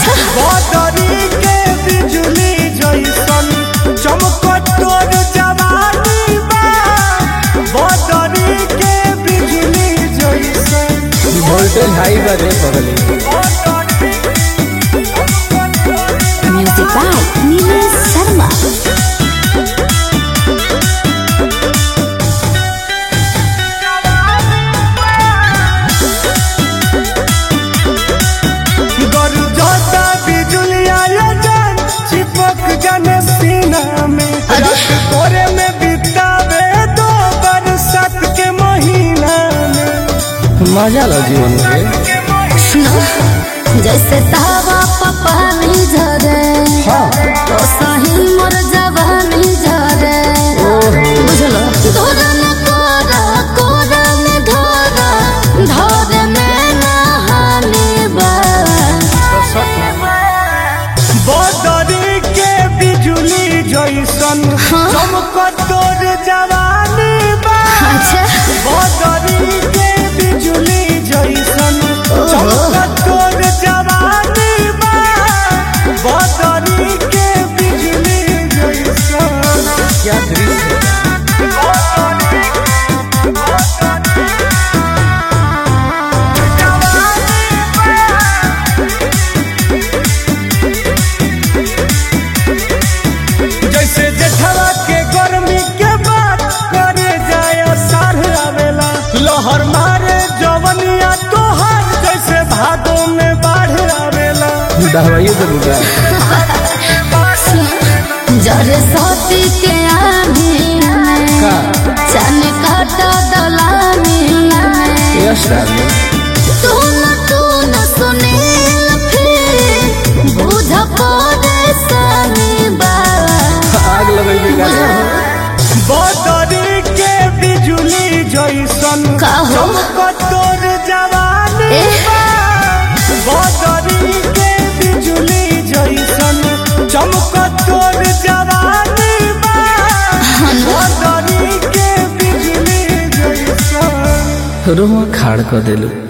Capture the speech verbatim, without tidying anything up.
अच्छा बदरी के बिजुली जैसन चमकत तोर जवानी बा बदरी के बिजुली जैसन वोल्टेज हाई बजे पगली म्यूजिक बाय नीलेश शर्मा। तोरे में बितावे दो बरसात के महीना में मजा लो जीवन के सुनो जैसे तावा पानी झरे हाँ तो सही मोर जवानी झरे बुझलो तोरा न कोरा कोरा में धोरा धोरे में नहाने बा बदरी के बिजुली जैसन चमकत तोर जवानी बा अच्छा बदरी के बिजुली जैसन चमकत तोर जवानी बा बदरी के बिजुली जैसन क्या दृश्य जैसे जेठवा के गर्मी के बात करे जाए साढ़ आवेला लहर मारे जवनिया तोहार जैसे भादों में बाढ़ आवेला दवाई तो बुझा जरे सोती के आमी में का चन काटा दलामी में यस डार्लिंग तू न तू न सुनील फिर बुझ परेशानी बा आग लगे गाना बदरी के बिजुली जैसन का हो? चमकत तोर जवानी ए? बा बदरी के बिजुली जैसन चमकत तोर जवानी बा बदरी के बिजुली जैसन रोमा खाड़ कर देलू।